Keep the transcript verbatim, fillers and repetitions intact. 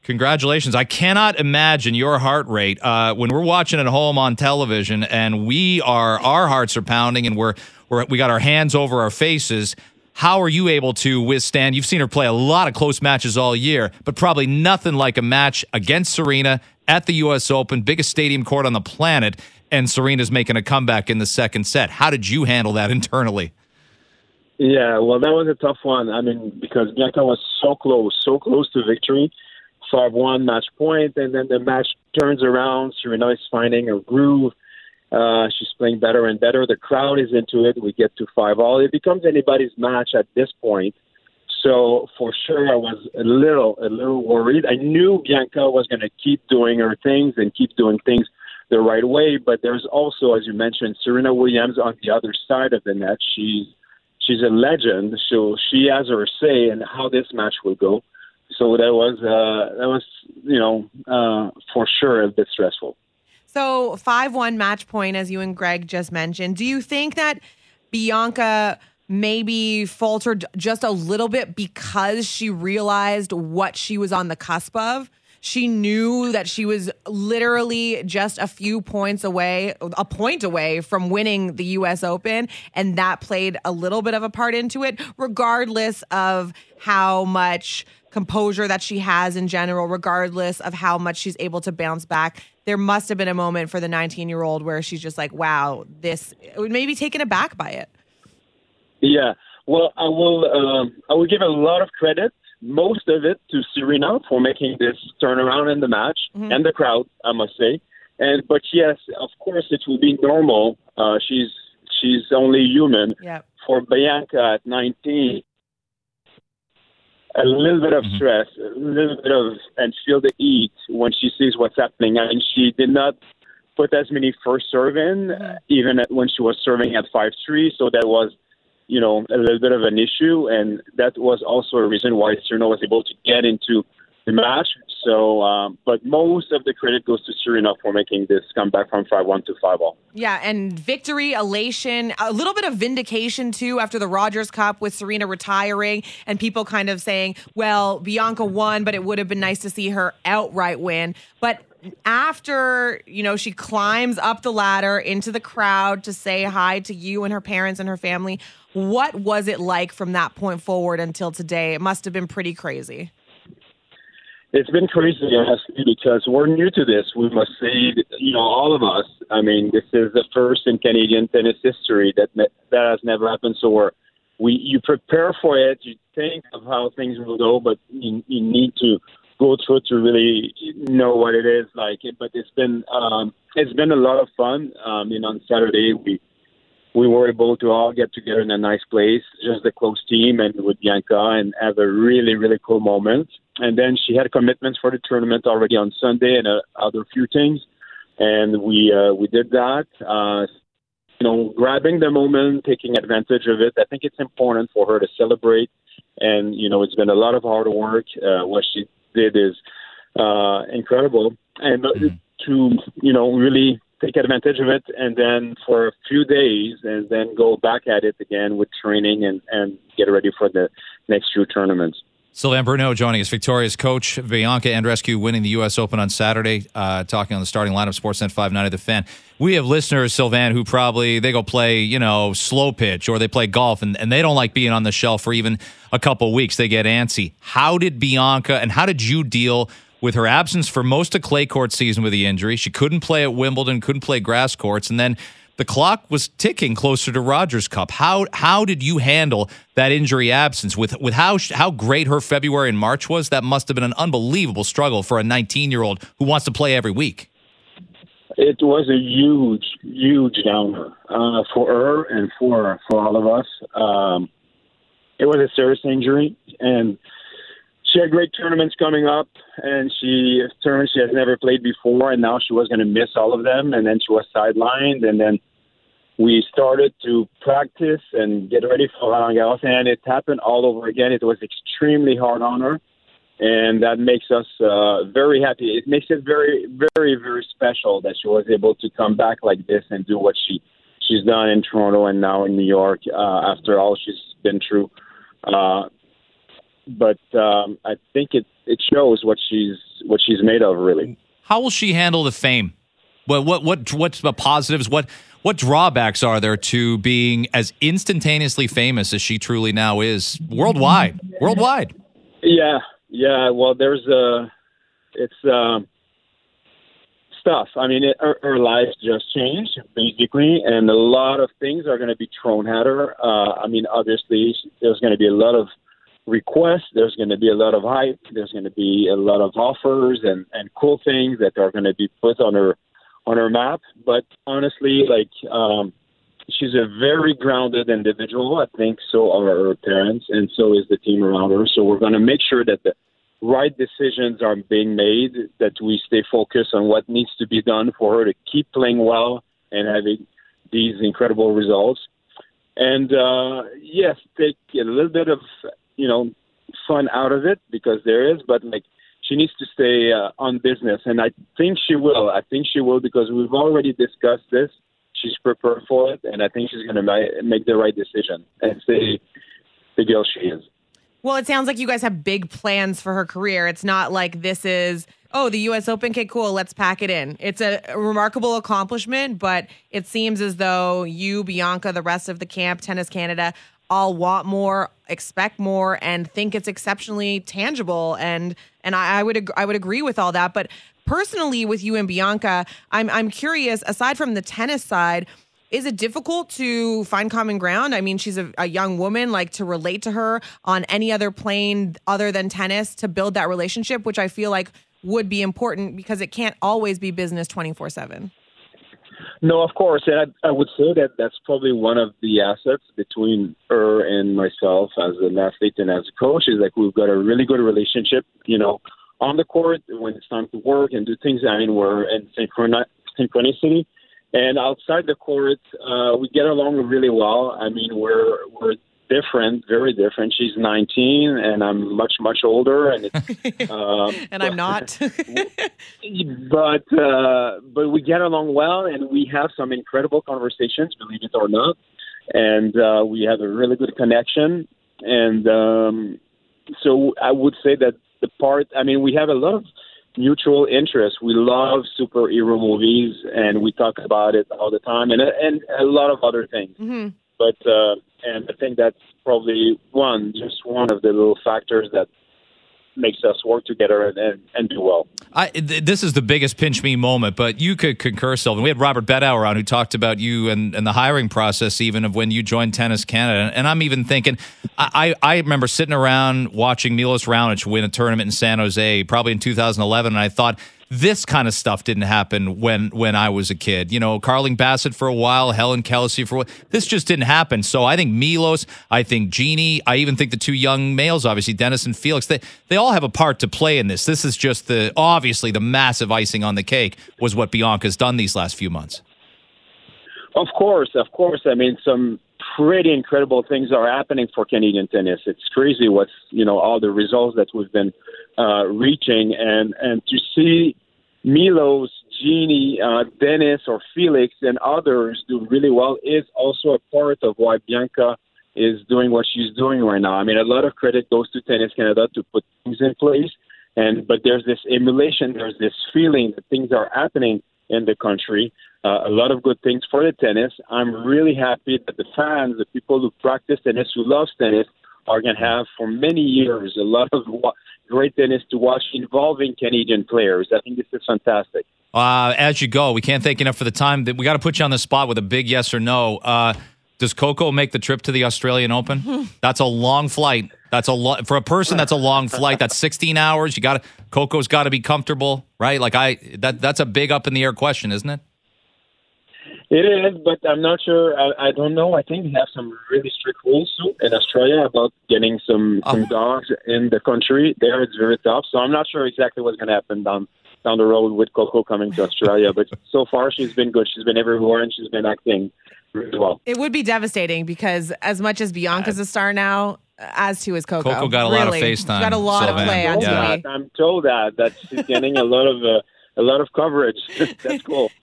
Congratulations. I cannot imagine your heart rate uh, when we're watching at home on television and we are, our hearts are pounding and we're, we're, we got our hands over our faces. How are you able to withstand? You've seen her play a lot of close matches all year, but probably nothing like a match against Serena at the U S Open, biggest stadium court on the planet, and Serena's making a comeback in the second set. How did you handle that internally? Yeah, well, that was a tough one. I mean, because Bianca was so close, so close to victory. five one match point, and then the match turns around. Serena is finding her groove. Uh, she's playing better and better. The crowd is into it. We get to five all. It becomes anybody's match at this point. So for sure, I was a little, a little worried. I knew Bianca was going to keep doing her things and keep doing things the right way. But there's also, as you mentioned, Serena Williams on the other side of the net. She's she's a legend, so she has her say in how this match will go. So that was, uh, that was, you know, uh, for sure a bit stressful. So five one match point, as you and Greg just mentioned. Do you think that Bianca maybe faltered just a little bit because she realized what she was on the cusp of? She knew that she was literally just a few points away, a point away from winning the U S Open, and that played a little bit of a part into it, regardless of how much composure that she has in general, regardless of how much she's able to bounce back. There must have been a moment for the nineteen-year-old where she's just like, wow, this, maybe taken aback by it. Yeah, well, I will um, I will give a lot of credit, most of it, to Serena for making this turnaround in the match, mm-hmm. and the crowd, I must say. And But yes, of course, it will be normal. Uh, she's she's only human. Yep. For Bianca at nineteen, a little bit of mm-hmm. stress, a little bit of, and feel the heat when she sees what's happening. I mean, she did not put as many first serve in, mm-hmm. even when she was serving at five three, so that was, you know, a little bit of an issue, and that was also a reason why Serena was able to get into the match. So, um, but most of the credit goes to Serena for making this comeback from five one to five all. Yeah, and victory, elation, a little bit of vindication, too, after the Rogers Cup with Serena retiring and people kind of saying, well, Bianca won, but it would have been nice to see her outright win. But after, you know, she climbs up the ladder into the crowd to say hi to you and her parents and her family, what was it like from that point forward until today? It must have been pretty crazy. It's been crazy, honestly, because we're new to this. We must say, you know, all of us. I mean, this is the first in Canadian tennis history that that has never happened. So we're, we you prepare for it, you think of how things will go, but you, you need to go through to really know what it is like. But it's been um, it's been a lot of fun. Um, you know, on Saturday we. We were able to all get together in a nice place, just the close team and with Bianca, and have a really, really cool moment. And then she had commitments for the tournament already on Sunday and uh, other few things. And we uh, we did that, uh, you know, grabbing the moment, taking advantage of it. I think it's important for her to celebrate. And, you know, it's been a lot of hard work. Uh, what she did is uh, incredible. And mm-hmm. to, you know, really take advantage of it, and then for a few days, and then go back at it again with training and, and get ready for the next few tournaments. Sylvain Bruneau joining us, Victoria's coach, Bianca Andreescu winning the U S Open on Saturday, uh, talking on the starting lineup, Sportsnet five ninety The Fan. We have listeners, Sylvain, who probably, they go play, you know, slow pitch, or they play golf, and, and they don't like being on the shelf for even a couple weeks. They get antsy. How did Bianca, and how did you deal with her absence for most of clay court season with the injury? She couldn't play at Wimbledon, couldn't play grass courts, and then the clock was ticking closer to Rogers Cup. How how did you handle that injury absence with with how how great her February and March was? That must have been an unbelievable struggle for a nineteen-year-old who wants to play every week. It was a huge, huge downer uh, for her and for for all of us. Um, it was a serious injury, and she had great tournaments coming up, and she turned. She has never played before, and now she was going to miss all of them, and then she was sidelined, and then we started to practice and get ready for Roland Garros, and it happened all over again. It was extremely hard on her, and that makes us uh, very happy. It makes it very, very, very special that she was able to come back like this and do what she she's done in Toronto and now in New York uh, after all she's been through. Uh, But um, I think it, it shows what she's what she's made of, really. How will she handle the fame? What what what what's the positives? What what drawbacks are there to being as instantaneously famous as she truly now is worldwide? Worldwide. Yeah, yeah. Well, there's a it's um, stuff. I mean, it, her, her life just changed basically, and a lot of things are going to be thrown at her. Uh, I mean, obviously, there's going to be a lot of requests. There's going to be a lot of hype. There's going to be a lot of offers and, and cool things that are going to be put on her on her map. But honestly, like um, she's a very grounded individual. I think so are her parents, and so is the team around her. So we're going to make sure that the right decisions are being made, that we stay focused on what needs to be done for her to keep playing well and having these incredible results. And uh, yes, take a little bit of, you know, fun out of it, because there is, but like she needs to stay uh, on business. And I think she will. I think she will, because we've already discussed this. She's prepared for it, and I think she's going to ma- make the right decision and stay the girl she is. Well, it sounds like you guys have big plans for her career. It's not like this is, oh, the U S Open, okay, cool, let's pack it in. It's a remarkable accomplishment, but it seems as though you, Bianca, the rest of the camp, Tennis Canada, all want more, expect more, and think it's exceptionally tangible. And and I, I would ag- I would agree with all that. But personally, with you and Bianca, I'm I'm curious. Aside from the tennis side, is it difficult to find common ground? I mean, she's a, a young woman. Like, to relate to her on any other plane other than tennis, to build that relationship, which I feel like would be important, because it can't always be business twenty-four seven. No, of course. And I, I would say that that's probably one of the assets between her and myself as an athlete and as a coach, is like we've got a really good relationship, you know, on the court when it's time to work and do things. I mean, we're in synchroni- synchronicity. And outside the court, uh, we get along really well. I mean, we're we're different, very different. She's nineteen, and I'm much, much older. And it's, um, and I'm not. but uh, but we get along well, and we have some incredible conversations, believe it or not. And uh, we have a really good connection. And um, so I would say that the part, I mean, we have a lot of mutual interests. We love superhero movies, and we talk about it all the time, and and a lot of other things. Mm-hmm. But uh, and I think that's probably one, just one of the little factors that makes us work together and, and, and do well. I, th- this is the biggest pinch me moment, but you could concur, Sylvain. We had Robert Bedauer on, who talked about you and, and the hiring process, even of when you joined Tennis Canada. And I'm even thinking, I, I remember sitting around watching Milos Raonic win a tournament in San Jose, probably in two thousand eleven, and I thought, this kind of stuff didn't happen when, when I was a kid. You know, Carling Bassett for a while, Helen Kelsey for a while. This just didn't happen. So I think Milos, I think Jeannie, I even think the two young males, obviously, Dennis and Felix, they, they all have a part to play in this. This is just the, obviously, the massive icing on the cake was what Bianca's done these last few months. Of course, of course. I mean, some pretty incredible things are happening for Canadian tennis. It's crazy what's, you know, all the results that we've been uh, reaching. And, and to see Milos, Jeannie, uh, Dennis, or Felix, and others do really well is also a part of why Bianca is doing what she's doing right now. I mean, a lot of credit goes to Tennis Canada to put things in place, and but there's this emulation, there's this feeling that things are happening in the country. Uh, a lot of good things for the tennis. I'm really happy that the fans, the people who practice tennis, who love tennis, are going to have for many years a lot of wa- great tennis to watch involving Canadian players. I think this is fantastic. Uh, as you go, we can't thank you enough for the time. We got to put you on the spot with a big yes or no. Uh, does Coco make the trip to the Australian Open? That's a long flight. That's a lot for a person. That's a long flight. That's sixteen hours. You got to. Coco's got to be comfortable, right? Like I. That that's a big up in the air question, isn't it? It is, but I'm not sure. I, I don't know. I think we have some really strict rules too in Australia about getting some, some oh. dogs in the country. There, it's very tough. So I'm not sure exactly what's going to happen down down the road with Coco coming to Australia. But so far, she's been good. She's been everywhere, and she's been acting really well. It would be devastating because as much as Bianca's a star now, as to is Coco. Coco got a really. lot of face time. Got a lot Sylvain. of play on yeah. T V. I'm told that that she's getting a lot of uh, a lot of coverage. That's cool.